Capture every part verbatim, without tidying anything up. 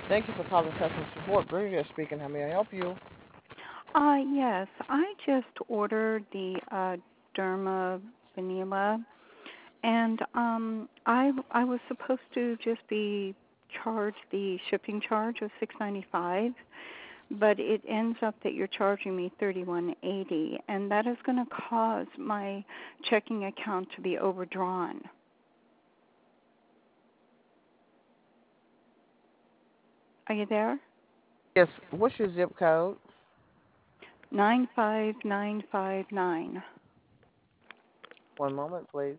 Thank you for calling customer support. Brilliant speaking. How may I help you? Uh, yes, I just ordered the uh, Derma Vanilla, and um, I I was supposed to just be charged the shipping charge of six ninety five, but it ends up that you're charging me thirty one eighty, and that is going to cause my checking account to be overdrawn. Are you there? Yes. What's your zip code? Nine five nine five nine. One moment, please.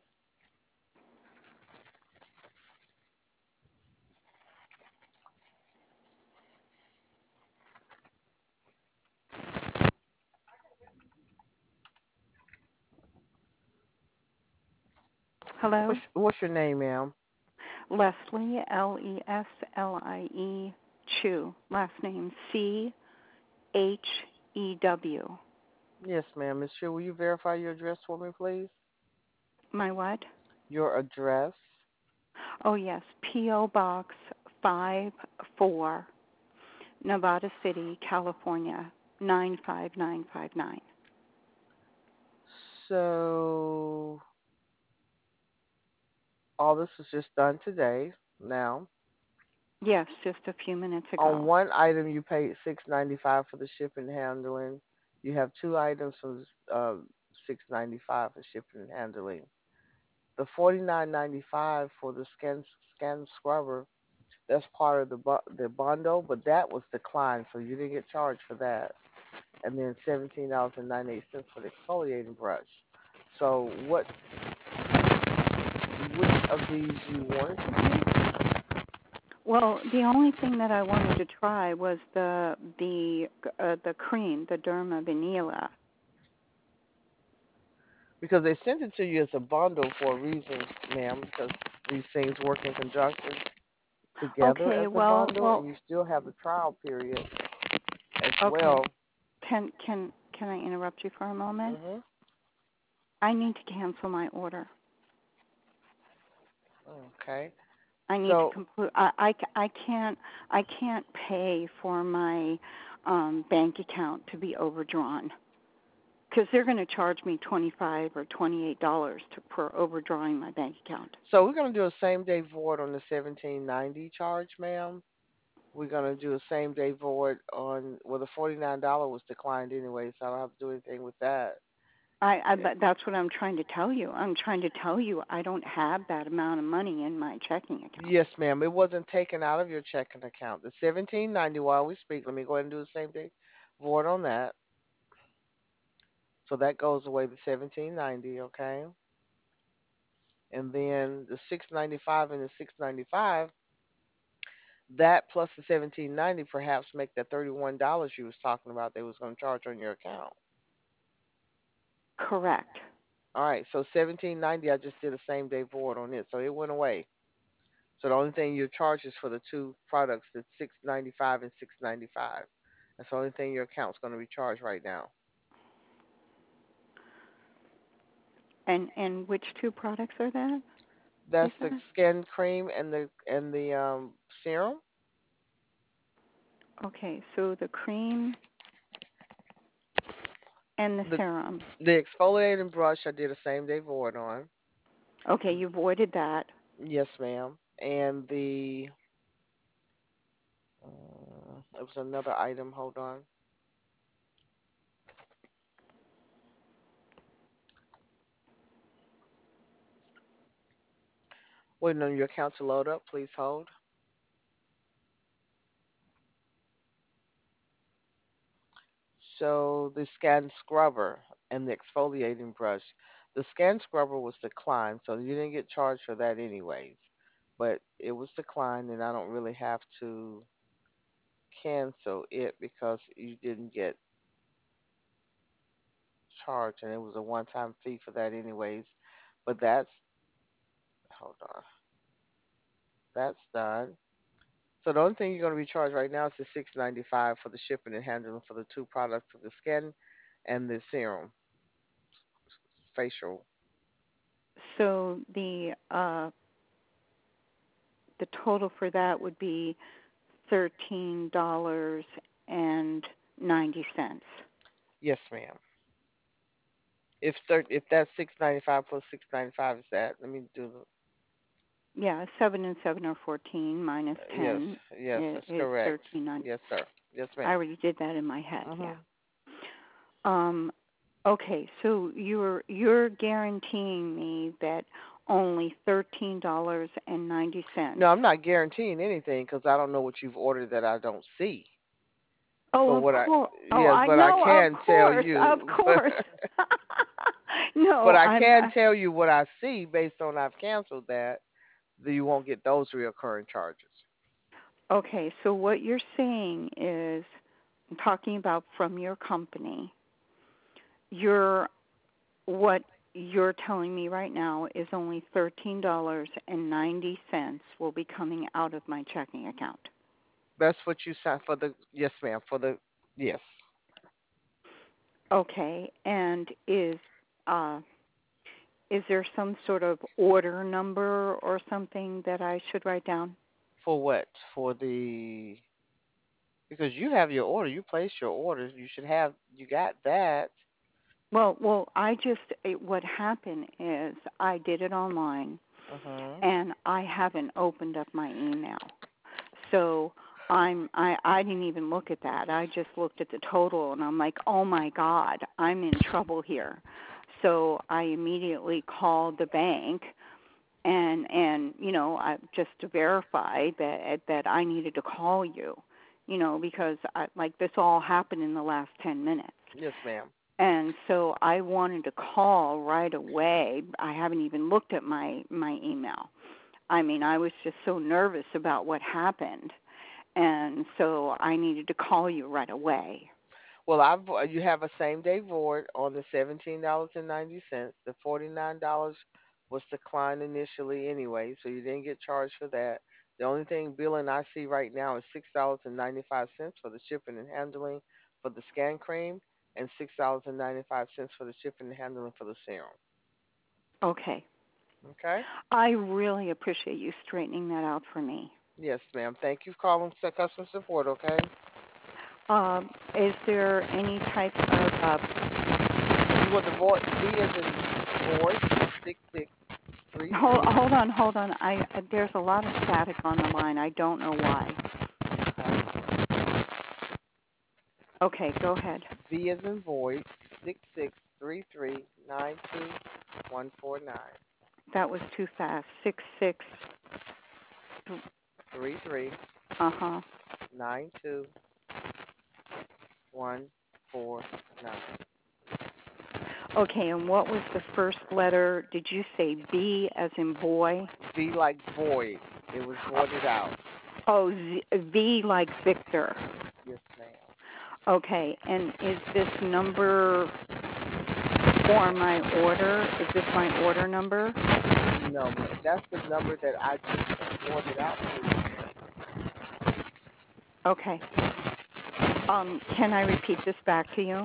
Hello, What's What's your name, ma'am? Leslie L E S L I E Chu. Last name C H E W. Yes, ma'am. Miss Sure. Will you verify your address for me, please? My what? Your address. Oh yes, P O Box five four, Nevada City, California nine five nine five nine. So all this was just done today. Now, Yes, just a few minutes on ago. one item, you paid six ninety five for the shipping and handling. You have two items for uh, six ninety five for shipping and handling. The forty nine ninety five for the skin skin scrubber. That's part of the bu- the bundle, but that was declined, so you didn't get charged for that. And then seventeen dollars and ninety eight cents for the exfoliating brush. So what? Which of these you wanted to use? Well, the only thing that I wanted to try was the the uh, the cream, the Derma Vanilla. Because they sent it to you as a bundle for a reason, ma'am. Because these things work in conjunction together Okay, as a well, bundle, and well, you still have the trial period as okay. well. Can can can I interrupt you for a moment? Mhm. I need to cancel my order. Okay. I need to So complete. I, I, I can't I can't pay for my um, bank account to be overdrawn because they're going to charge me twenty five or twenty eight dollars for overdrawing my bank account. so we're gonna do a same day void on the seventeen ninety charge, ma'am. We're gonna do a same day void on well the forty nine dollar was declined anyway, so I don't have to do anything with that. I, I but that's what I'm trying to tell you. I'm trying to tell you I don't have that amount of money in my checking account. Yes, ma'am. It wasn't taken out of your checking account. The seventeen ninety while we speak, let me go ahead and do the same day void on that. So that goes away the seventeen ninety, okay? And then the six ninety five and the six ninety five, that plus the seventeen ninety perhaps make that thirty one dollars you was talking about they was gonna charge on your account. Correct. All right, so seventeen ninety, I just did a same day void on it, so it went away. So the only thing your charge is for the two products, the six ninety five and six ninety five. That's the only thing your account's going to be charged right now. And and which two products are that? You That's the said? skin cream and the and the um serum. Okay, so the cream and the The serum. the exfoliating brush I did a same day void on. Okay, you voided that. Yes, ma'am. And the uh, it was another item. Hold on. Waiting on your account to load up. Please hold. So the skin scrubber and the exfoliating brush. The skin scrubber was declined, so you didn't get charged for that anyways. But it was declined, and I don't really have to cancel it because you didn't get charged, and it was a one-time fee for that anyways. But that's hold on, that's done. So the only thing you're going to be charged right now is the six ninety-five for the shipping and handling for the two products of the skin and the serum facial. So the uh, the total for that would be thirteen dollars and ninety cents. Yes, ma'am. If thir- if that's six ninety five plus six ninety five is that? Let me do the. Yeah, seven and seven are fourteen minus Yes, ten yes, is, that's is correct. thirteen ninety. Yes, sir. Yes, I ma'am. already did that in my head. Yeah. Mhm. Um. Okay, so you're you're guaranteeing me that only thirteen dollars and ninety cents. No, I'm not guaranteeing anything because I don't know what you've ordered that I don't see. Oh, But of what I course. Oh, yes, I but I know. Of can tell course. Of you, but course. No, but I I'm. can Uh, tell you what I see based on I've canceled that. That you won't get those reoccurring charges. okay, so what you're saying is, I'm talking about from your company. You're what you're telling me right now is only thirteen dollars and ninety cents will be coming out of my checking account. That's what you signed for the yes, ma'am. For the yes. Okay, and is uh is there some sort of order number or something that I should write down? For what? For the because you have your order. You placed your order. You should have. You got that. Well, well, I just it, what happened is I did it online Mhm. and I haven't opened up my email. So I'm I I didn't even look at that. I just looked at the total and I'm like, "Oh my god, I'm in trouble here." So I immediately called the bank and and you know, I just to verify that that I needed to call you. You know, because I, like this all happened in the last ten minutes. Yes, ma'am. And so I wanted to call right away. I haven't even looked at my my email. I mean, I was just so nervous about what happened, and so I needed to call you right away. Well, I vo- you have a same day void on the seventeen dollars and ninety cents. The forty nine dollars was declined initially anyway, so you didn't get charged for that. The only thing billing I see right now is six dollars and ninety five cents for the shipping and handling for the scan cream, and six dollars and ninety five cents for the shipping and handling for the serum. Okay. Okay. I really appreciate you straightening that out for me. Yes, ma'am. Thank you for calling for customer support. Okay. Um, is there any type of uh, You want the void? V as in void six six three hold, three. hold on, hold on. I there's a lot of static on the line. I don't know why. Okay, go ahead. V as in void, six six three three nine two one four nine. That was too fast. Six six. Three three Uh huh. nine two one four nine. Okay, and what was the first letter? Did you say B as in boy? V like void. It was voided out. Oh, Z, V like Victor. Yes, ma'am. Okay, and is this number for my order? Is this my order number? No, ma'am. That's the number that I just voided out to. Okay. Um, can I repeat this back to you?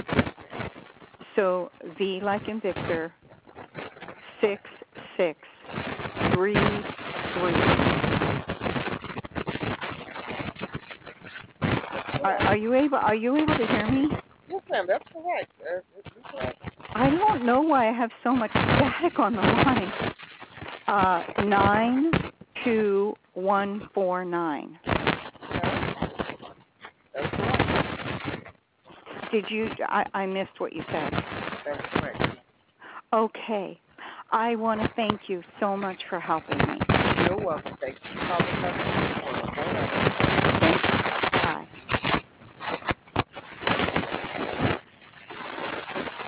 So V like in Victor, six six three three. Are, are you able? Are you able to hear me? Yes, ma'am. That's correct. Uh, that's correct. I don't know why I have so much static on the line. Uh, nine two one four nine. That's correct. Did you? I, I missed what you said. That's correct. Okay. I want to thank you so much for helping me. You're welcome. Thank you for calling customer